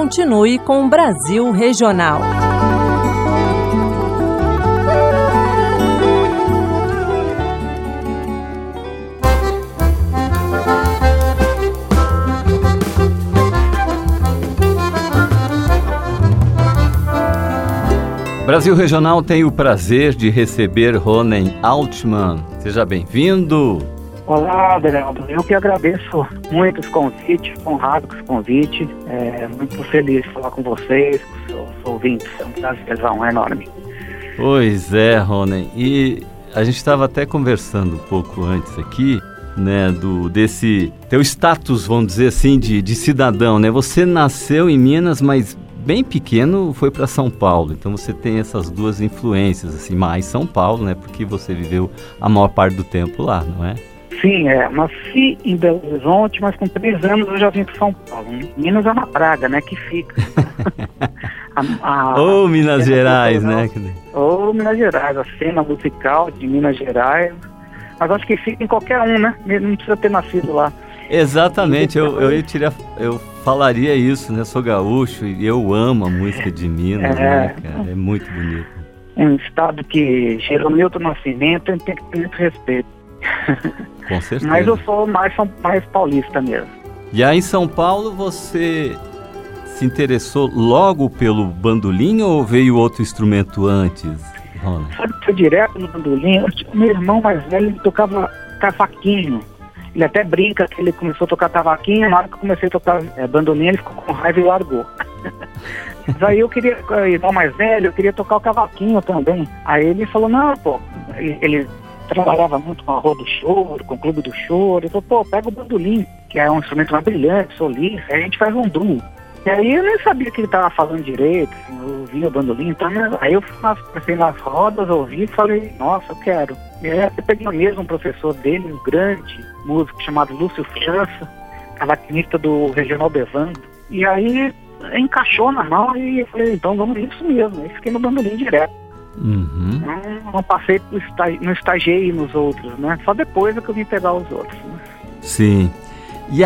continue com o Brasil Regional. Brasil Regional tem o prazer de receber Ronen Altman. Seja bem-vindo. Olá, Adelaldo. Eu que agradeço muito esse convite, honrado com esse convite. Muito feliz de falar com vocês, com os seus ouvintes. É um prazerzão enorme. Pois é, Ronen. E a gente estava até conversando um pouco antes aqui, né, desse teu status, vamos dizer assim, de cidadão, né? Você nasceu em Minas, mas bem pequeno foi para São Paulo, então você tem essas duas influências, assim, mais São Paulo, né, porque você viveu a maior parte do tempo lá, não é? Sim, nasci em Belo Horizonte, mas com 3 anos eu já vim para São Paulo. Minas é uma praga, né, que fica. Ou Minas Gerais, né? Ou Minas Gerais, a cena musical de Minas Gerais, mas acho que fica em qualquer um, né, não precisa ter nascido lá. Exatamente, eu falaria isso, né? Sou gaúcho e eu amo a música de Minas, né, cara? É muito bonito. Um estado que gerou Milton Nascimento, tem que ter muito respeito. Com certeza. Mas eu sou mais paulista mesmo. E aí em São Paulo você se interessou logo pelo bandolim ou veio outro instrumento antes, Rona? Sabe que foi direto no bandolim? Meu irmão mais velho tocava cavaquinho. Ele até brinca que ele começou a tocar cavaquinho, na hora que eu comecei a tocar bandolim, ele ficou com raiva e largou. Mas aí eu queria, irmão mais velho, eu queria tocar o cavaquinho também. Aí ele falou, não, pô, ele trabalhava muito com a Rua do Choro, com o Clube do Choro. Ele falou, pô, pega o bandolim, que é um instrumento mais brilhante, solista, aí a gente faz um duo. E aí eu nem sabia que ele estava falando direito, assim, eu ouvia o bandolim, então aí eu passei nas rodas, ouvi e falei, nossa, eu quero. E aí eu peguei mesmo um professor dele, um grande músico chamado Lúcio França, cavaquinista do Regional Bevando. E aí encaixou na mão e eu falei, então vamos nisso mesmo. Aí fiquei no bandolim direto. Uhum. Não passei, não estagiei nos outros, né? Só depois é que eu vim pegar os outros. Né? Sim. E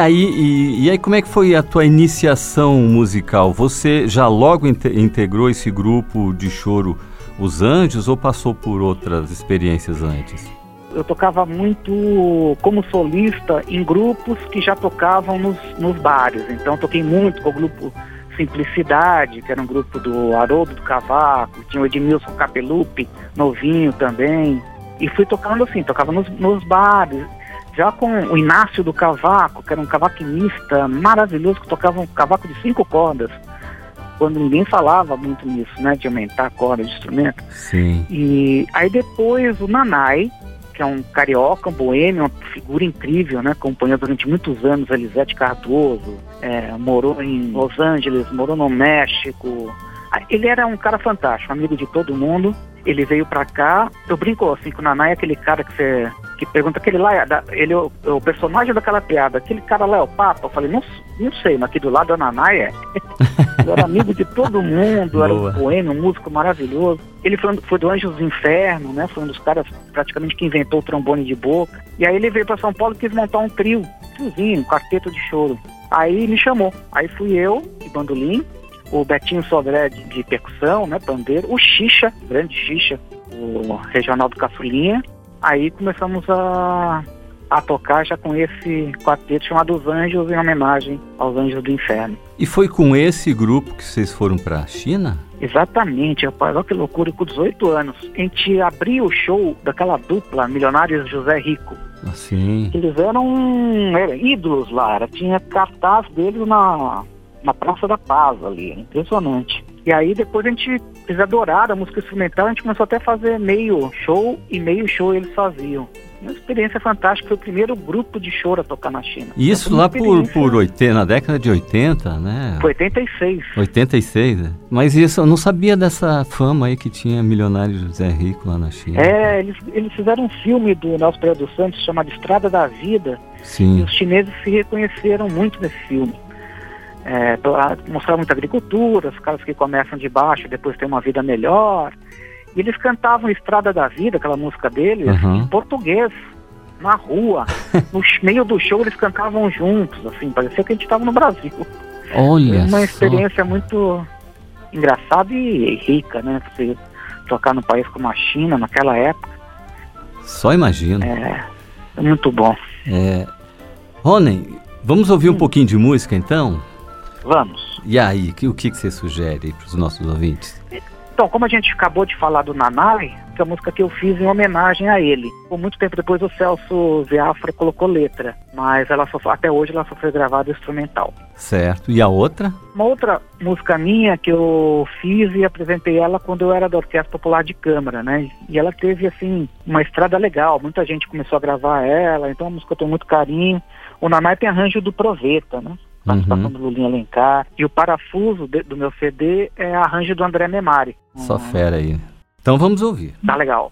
aí como é que foi a tua iniciação musical? Você já logo integrou esse grupo de choro Os Anjos ou passou por outras experiências antes? Eu tocava muito como solista em grupos que já tocavam nos bares. Então toquei muito com o grupo Simplicidade, que era um grupo do Haroldo do Cavaco, tinha o Edmilson Capelupi, novinho também. E fui tocando assim, tocava nos bares. Já com o Inácio do Cavaco, que era um cavaquinista maravilhoso, que tocava um cavaco de 5 cordas, quando ninguém falava muito nisso, né, de aumentar a corda de instrumento. Sim. E aí depois o Nanai, que é um carioca, um boêmio, uma figura incrível, né, acompanhou durante muitos anos a Elisete Cardoso, morou em Los Angeles, morou no México. Ele era um cara fantástico, amigo de todo mundo. Ele veio pra cá, eu brinco assim, que o Nanai é aquele cara que pergunta, aquele lá, ele é o personagem daquela piada, aquele cara lá é o Papa? Eu falei, não sei, mas aqui do lado é o Nanai, Ele era amigo de todo mundo, era um poema, um músico maravilhoso. Ele foi do Anjos do Inferno, né, foi um dos caras praticamente que inventou o trombone de boca. E aí ele veio pra São Paulo e quis montar um triozinho, um quarteto de choro. Aí me chamou, aí fui eu, de bandolim, o Betinho Sodré de percussão, né, pandeiro, o Xixa, grande Xixa, o Regional do Caçulinha. Aí começamos a tocar já com esse quarteto chamado Os Anjos, em homenagem aos Anjos do Inferno. E foi com esse grupo que vocês foram para a China? Exatamente, rapaz, olha que loucura, com 18 anos. A gente abriu o show daquela dupla, Milionários José Rico. Assim. Eles eram ídolos lá, tinha cartaz deles na Praça da Paz ali, impressionante. E aí depois eles adoraram a música instrumental, a gente começou até a fazer meio show e meio show eles faziam. Uma experiência fantástica, foi o primeiro grupo de choro a tocar na China. E isso lá na década de 80, né? Foi 86. 86, né? Mas isso, eu não sabia dessa fama aí que tinha Milionário José Rico lá na China. Eles fizeram um filme do Nelson Pereira dos Santos chamado Estrada da Vida. Sim. E os chineses se reconheceram muito nesse filme. Mostrar muita agricultura, os caras que começam de baixo depois têm uma vida melhor. E eles cantavam Estrada da Vida, aquela música deles, em português, na rua. No meio do show eles cantavam juntos, assim, parecia que a gente estava no Brasil. Olha Uma só. experiência muito engraçada e rica, né? Você tocar num país como a China, naquela época, Só imagino. é muito bom. Rony, vamos ouvir um pouquinho de música então? Vamos. E aí, o que você sugere para os nossos ouvintes? Então, como a gente acabou de falar do Nanai, que é a música que eu fiz em homenagem a ele. Por muito tempo depois o Celso Viafra colocou letra, mas até hoje ela só foi gravada instrumental. Certo. E a outra? Uma outra música minha que eu fiz e apresentei ela quando eu era da Orquestra Popular de Câmara, né? E ela teve, assim, uma estrada legal. Muita gente começou a gravar ela, então é uma música que eu tenho muito carinho. O Nanai tem arranjo do Proveta, né? Participação do Lulinha Alencar. E o Parafuso do meu CD é arranjo do André Memari. Só fera aí. Então vamos ouvir. Tá legal.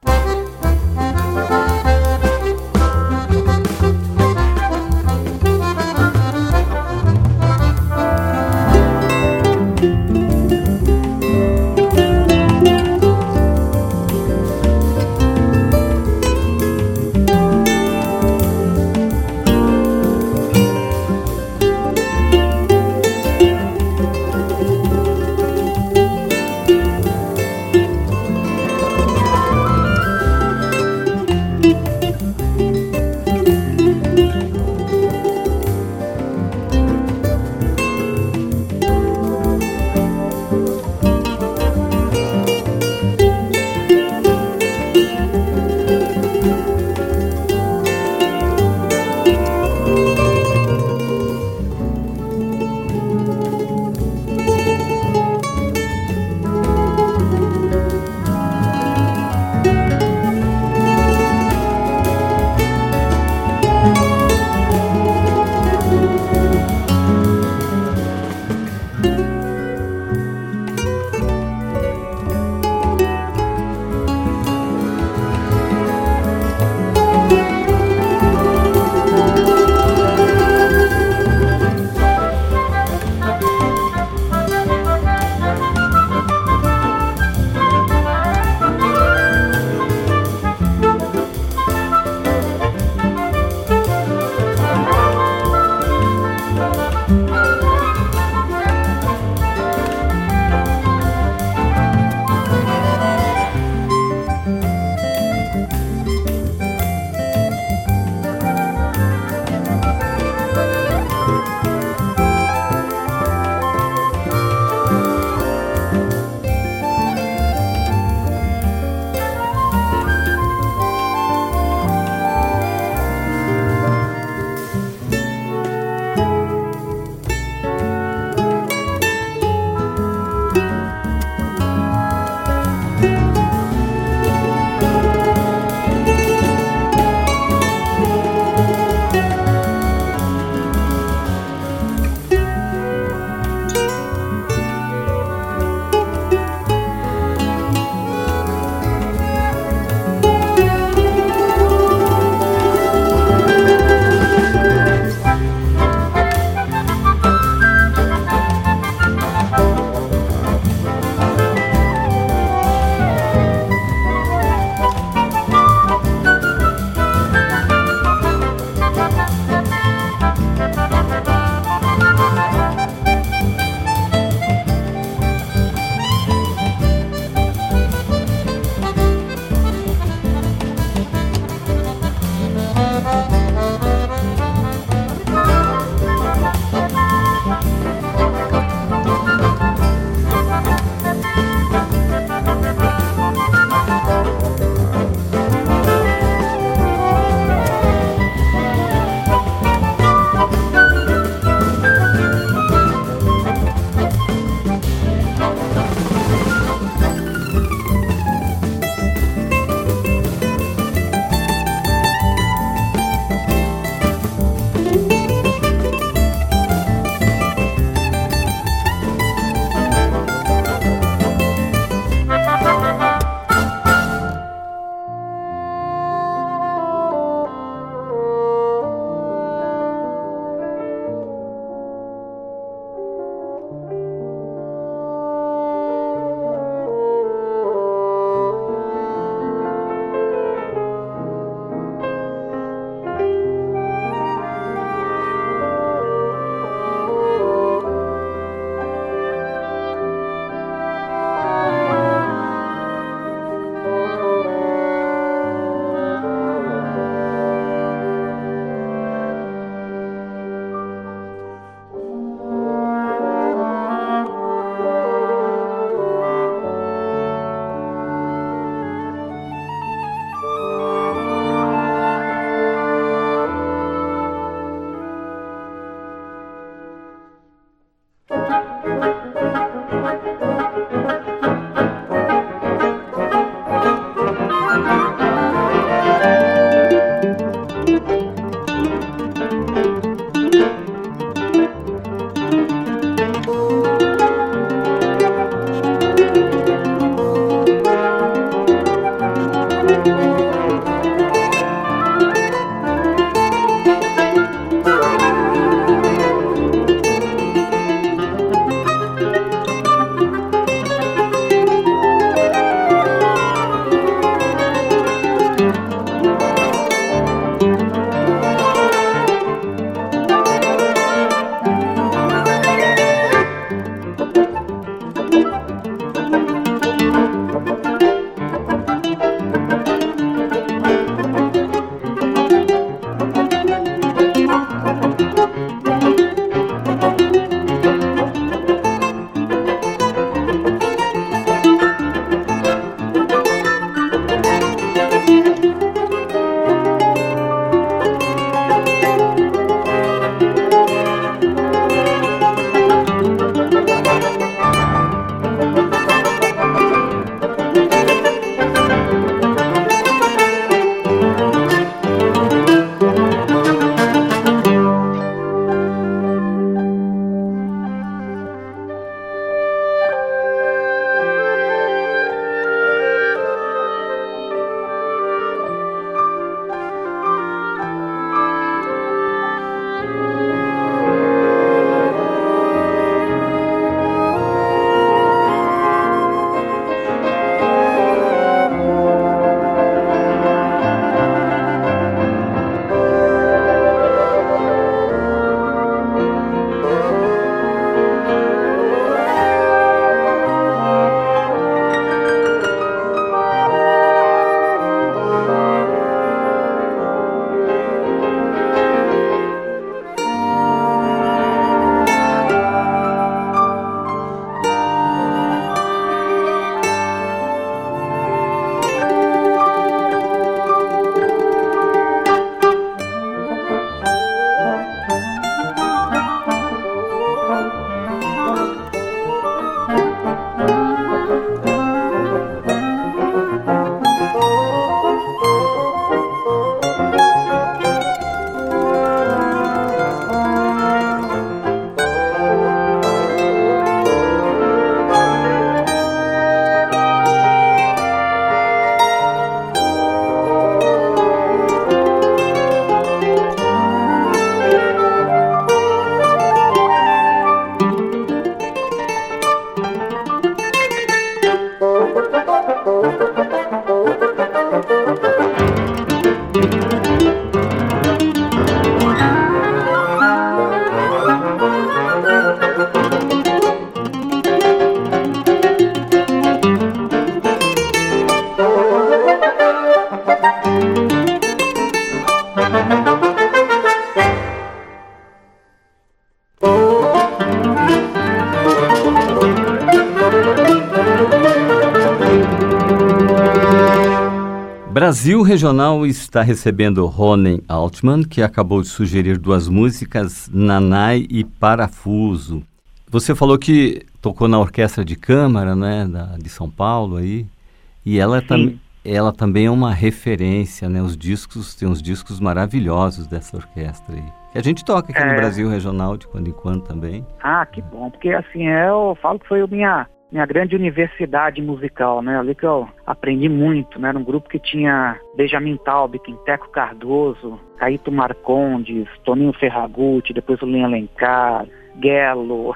Brasil Regional está recebendo Ronen Altman, que acabou de sugerir duas músicas, Nanai e Parafuso. Você falou que tocou na Orquestra de Câmara, né, de São Paulo aí, e ela também é uma referência, né? Tem uns discos maravilhosos dessa orquestra aí. Que a gente toca aqui no Brasil Regional de quando em quando também. Ah, que bom, porque assim, eu falo que foi minha grande universidade musical, né? Ali que eu aprendi muito, né? Era um grupo que tinha Benjamin Taub, Teco Cardoso, Caíto Marcondes, Toninho Ferragutti, depois o Linha Alencar, Guelo,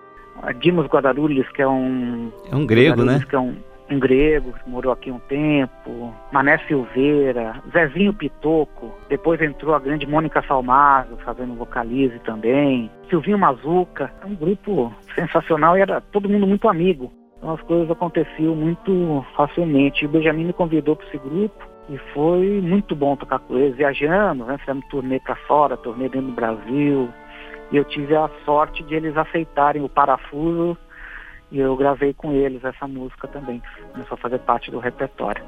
Dimos Guadalulis, que é um grego, né? Que é um grego, que morou aqui um tempo, Mané Silveira, Zezinho Pitoco, depois entrou a grande Mônica Salmazo, fazendo vocalize também, Silvinho Mazuca, um grupo sensacional e era todo mundo muito amigo, então as coisas aconteciam muito facilmente. O Benjamin me convidou para esse grupo e foi muito bom tocar com eles, viajando, né? Fizemos turnê para fora, turnê dentro do Brasil, e eu tive a sorte de eles aceitarem o Parafuso. E eu gravei com eles essa música também, que começou a fazer parte do repertório.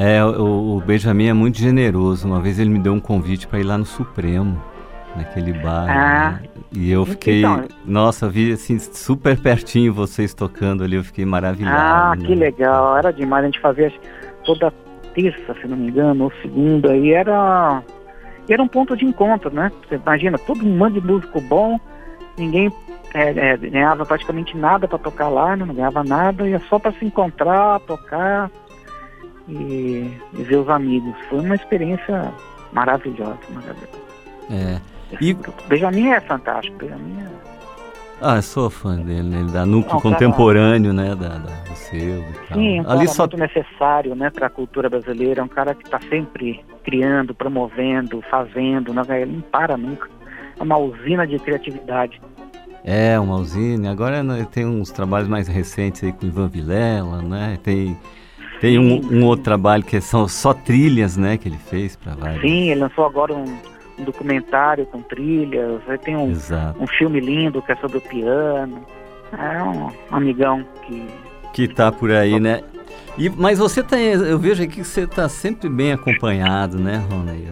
O Benjamin é muito generoso. Uma vez ele me deu um convite para ir lá no Supremo, naquele bar. E eu fiquei, nossa, vi assim, super pertinho vocês tocando ali, eu fiquei maravilhado. Ah, né? que legal, era demais, a gente fazia toda terça, se não me engano, ou segunda, e era um ponto de encontro, né? Você imagina, todo um monte de músico bom, ninguém ganhava praticamente nada para tocar lá, né? Não ganhava nada, ia só para se encontrar, tocar e ver os amigos. Foi uma experiência maravilhosa. E Benjamin é fantástico, Benjamin eu sou fã dele, né? Ele dá núcleo contemporâneo, né? Do seu e tal. Sim, um cara muito necessário, né, para a cultura brasileira. É um cara que está sempre criando, promovendo, fazendo, né? Ele não para nunca. É uma usina de criatividade. É, uma usina. Agora tem uns trabalhos mais recentes aí com o Ivan Vilela, né? Tem um outro trabalho que são só trilhas, né? Que ele fez para vários. Sim, ele lançou agora um documentário com trilhas. Aí tem um filme lindo que é sobre o piano. É um amigão que tá por aí, né? Mas você eu vejo aqui que você tá sempre bem acompanhado, né, Rony?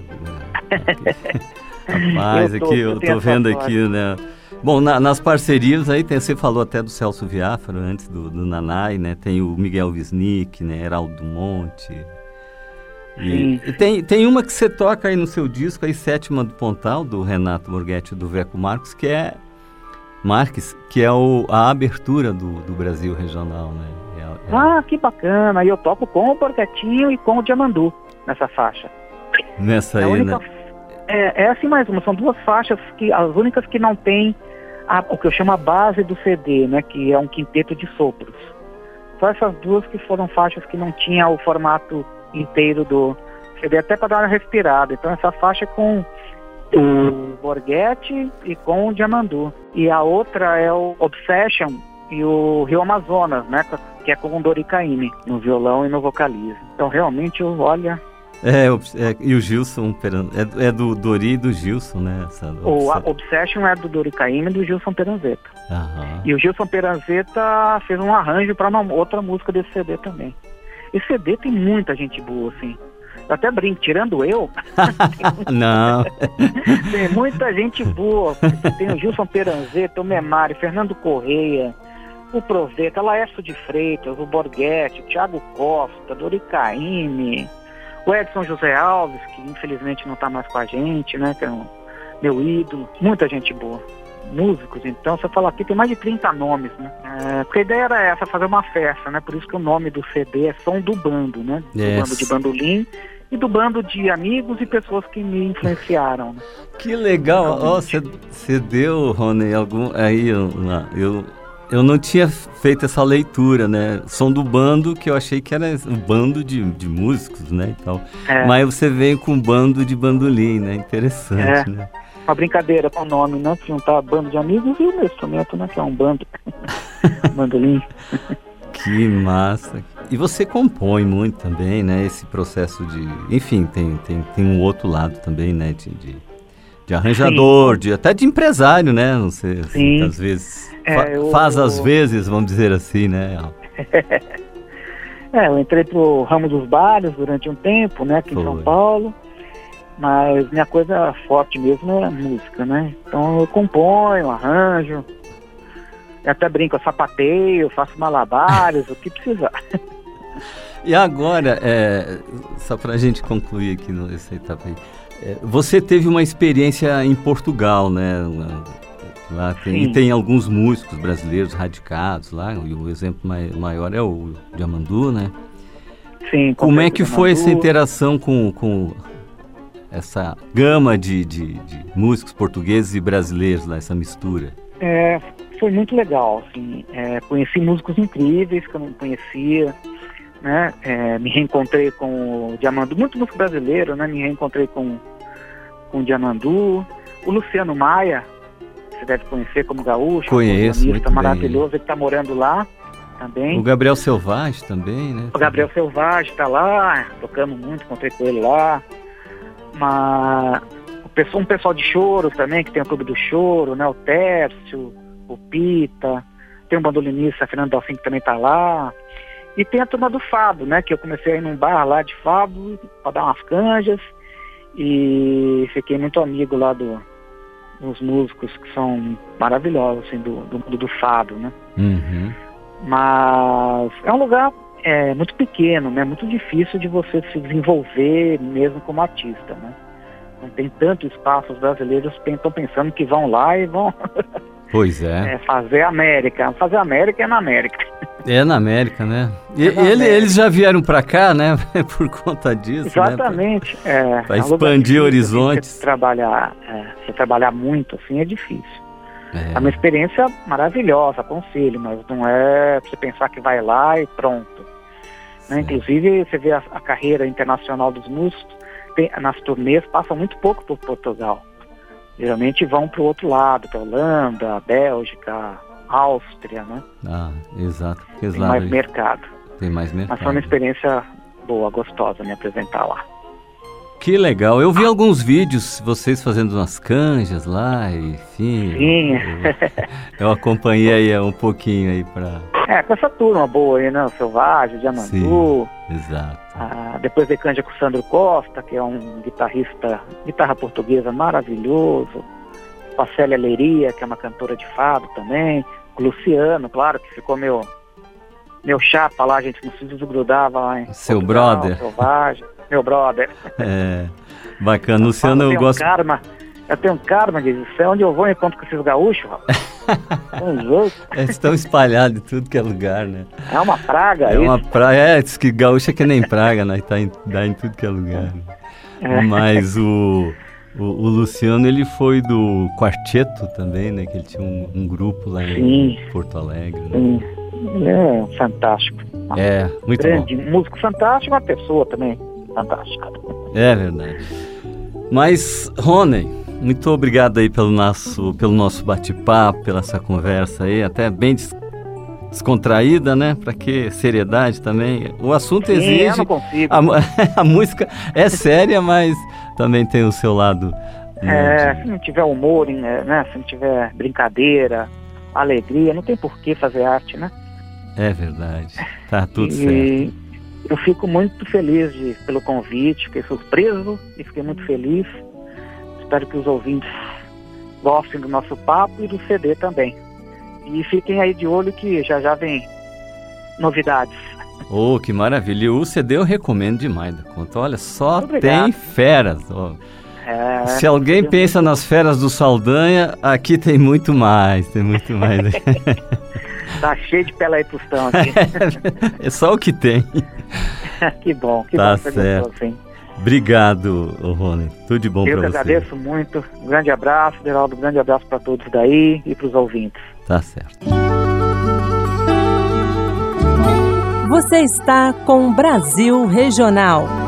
Rapaz, eu tô vendo aqui, né? Bom, nas parcerias aí você falou até do Celso Viáfaro antes do Nanai, né? Tem o Miguel Wisnik, né? Heraldo Monte. E tem uma que você toca aí no seu disco, aí Sétima do Pontal, do Renato Borghetti e do Veco Marques, que é a abertura do Brasil Regional, né? Ah, que bacana! E eu toco com o Borghettinho e com o Diamandu nessa faixa. Nessa aí, né? É assim mais uma, são duas faixas as únicas que não tem o que eu chamo a base do CD, né? Que é um quinteto de sopros. Só essas duas que foram faixas que não tinha o formato inteiro do CD, até para dar uma respirada. Então essa faixa é com o Borghetti e com o Diamandu. E a outra é o Obsession e o Rio Amazonas, né? Que é com o Dori Caymmi no violão e no vocaliza. Então realmente e o Gilson é do Dori e do Gilson, né? A Obsession é do Dori Caymmi e do Gilson Peranzeta. E o Gilson Peranzeta fez um arranjo para uma outra música desse CD também. Esse CD tem muita gente boa, assim. Eu até brinco, tirando eu. Não. Tem muita gente boa. Tem o Gilson Peranzeta, o Memari, Fernando Correia, o Proveta, Laércio de Freitas, o Borghetti, o Thiago Costa, Dori Caymmi, o Edson José Alves, que infelizmente não está mais com a gente, né? Que é meu ídolo. Muita gente boa. Músicos, então, se eu falar aqui, tem mais de 30 nomes, né? Porque a ideia era essa, fazer uma festa, né? Por isso que o nome do CD é Som do Bando, né? Do bando de bandolim e do bando de amigos e pessoas que me influenciaram, né? Que legal! Você deu, Rony, eu não tinha feito essa leitura, né? Som do Bando, que eu achei que era um bando de músicos, né? Então, mas você veio com um bando de bandolim, né? Interessante, né? Uma brincadeira com o nome, né? Juntar bando de amigos e o meu instrumento, né? Que é um bando. Bandolim. Que massa. E você compõe muito também, né? Esse processo de... Enfim, tem um outro lado também, né? De arranjador, até de empresário, né? Não sei, assim, às vezes... às vezes, vamos dizer assim, né? Eu entrei pro ramo dos bares durante um tempo, né? Aqui em São Paulo. Mas minha coisa forte mesmo é a música, né? Então eu componho, arranjo, eu até brinco, eu sapateio, faço malabares, o que precisar. E agora, só pra gente concluir aqui nessa etapa aí, você teve uma experiência em Portugal, né? Lá tem alguns músicos brasileiros radicados lá, e o exemplo maior é o Diamandu, né? Sim. Como é que foi essa interação com essa gama de músicos portugueses e brasileiros lá, essa mistura? Foi muito legal, assim, conheci músicos incríveis que eu não conhecia, né? Me reencontrei com o Diamandu, muito músico brasileiro, né? Me reencontrei com o Diamandu, o Luciano Maia, você deve conhecer como gaúcho, conheço, muito maravilhoso, bem. ele está morando lá também. O Gabriel Selvagem também, né? O Gabriel Selvagem está lá, tocamos muito, encontrei com ele lá. Um pessoal de choro também, que tem o Clube do Choro, né? O Tércio, o Pita, tem um bandolinista, Fernando Dalfim, que também tá lá. E tem a turma do Fado, né? Que eu comecei a ir num bar lá de Fado para dar umas canjas. E fiquei muito amigo lá do os músicos que são maravilhosos, assim, do mundo do fado, né? Uhum. Mas é um lugar muito pequeno, né? Muito difícil de você se desenvolver mesmo como artista, né? Não tem tanto espaço. Os brasileiros estão pensando que vão lá e vão Pois é. Fazer América. Fazer América é na América. É na América, né? Eles já vieram para cá, né? Por conta disso. Exatamente. Né? Para expandir horizontes. Você trabalhar muito assim é difícil. É uma experiência maravilhosa, aconselho, mas não é pra você pensar que vai lá e pronto. Né? Inclusive, você vê a carreira internacional dos músicos, nas turnês passam muito pouco por Portugal. Geralmente vão para o outro lado, para a Holanda, Bélgica, Áustria, né? Ah, exato. Tem mais mercado. Tem mais mercado. Mas foi uma experiência boa, gostosa me apresentar lá. Que legal. Eu vi alguns vídeos, vocês fazendo umas canjas lá, enfim. Sim. Eu acompanhei aí um pouquinho aí para... com essa turma boa aí, né? O Selvagem, Diamandu. Sim, exato. Depois de canja com o Sandro Costa, que é um guitarra portuguesa maravilhoso. Com a Célia Leiria, que é uma cantora de fado também. O Luciano, claro, que ficou meu chapa lá, a gente não se desgrudava lá em Seu Portugal, brother. Selvagem. Meu brother. Bacana. Luciano, eu gosto... Eu tenho um karma, diz, onde eu vou eu encontro com esses gaúchos, estão espalhados em tudo que é lugar, né? É uma praga. É uma praga, diz que gaúcho é que nem praga, né? Dá em tudo que é lugar. Mas o Luciano, ele foi do Quarteto também, né? Que ele tinha um grupo lá em Porto Alegre. Né? Sim. É fantástico. Muito grande, bom. Músico fantástico, uma pessoa também fantástica. É verdade. Mas, Rony, muito obrigado aí pelo nosso bate-papo, pela essa conversa aí, até bem descontraída, né? Para que seriedade também. O assunto exige... eu não consigo. A música é séria, mas também tem o seu lado... Se não tiver humor, né? Se não tiver brincadeira, alegria, não tem por que fazer arte, né? É verdade. Tá tudo certo. Eu fico muito feliz pelo convite, fiquei surpreso e fiquei muito feliz. Espero que os ouvintes gostem do nosso papo e do CD também. E fiquem aí de olho que já vem novidades. Oh, que maravilha. E o CD eu recomendo demais da conta. Olha, só tem feras. Se alguém pensa nas feras do Saldanha, aqui tem muito mais. Tá cheio de pela aí tostão aqui. É só o que tem. Que bom, tá certo. Assim. Obrigado, Rony. Tudo de bom para você. Eu que agradeço muito. Um grande abraço, Geraldo. Um grande abraço para todos daí e para os ouvintes. Tá certo. Você está com Brasil Regional.